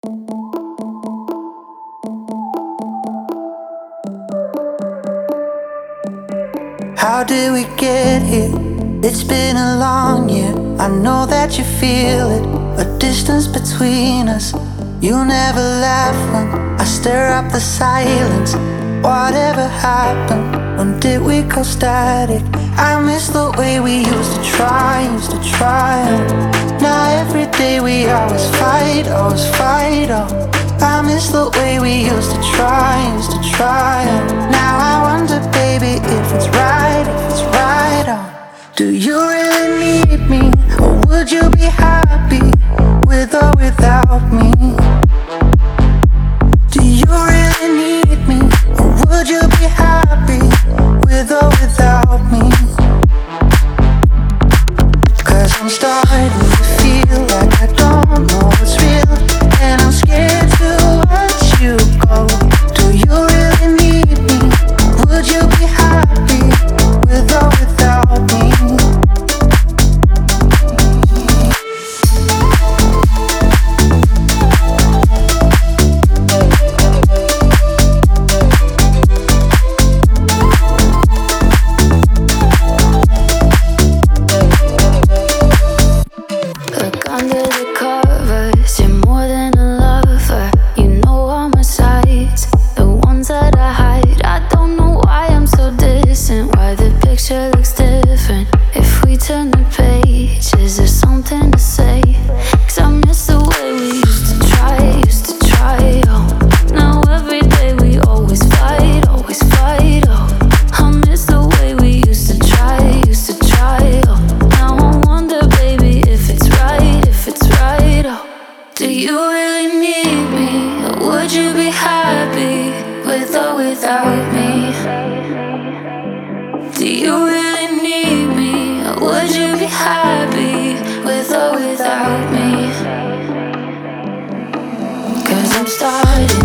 How did we get here? It's been a long year. I know that you feel it, a distance between us. You never laugh when I stir up the silence. Whatever happened? When did we go static? I miss the way we used to try. Now every day we always fight. Oh, I miss the way we used to try. Now I wonder, baby, if it's right. Oh, do you really need me, or would you be happy with or without me? Do you really need me, or would you be happy with or without me? 'Cause I'm starting to feel like I don't know what's real, and I'm scared to watch you go. Do you really need me? Would you be happy with or without me? Look under the covers, you're more than a lover. You know all my sides, the ones that I hide. I don't know why I'm so distant, why the picture looks different. If we turn the page, is there something to say? 'Cause I miss the way we used to try. Oh, now every day we always fight. Oh, I miss the way we used to try. Oh, now I wonder, baby, if it's right. Oh, do you really need me, or would you be happy with or without me? Do you really need me, or would you be happy with or without me? 'Cause I'm starting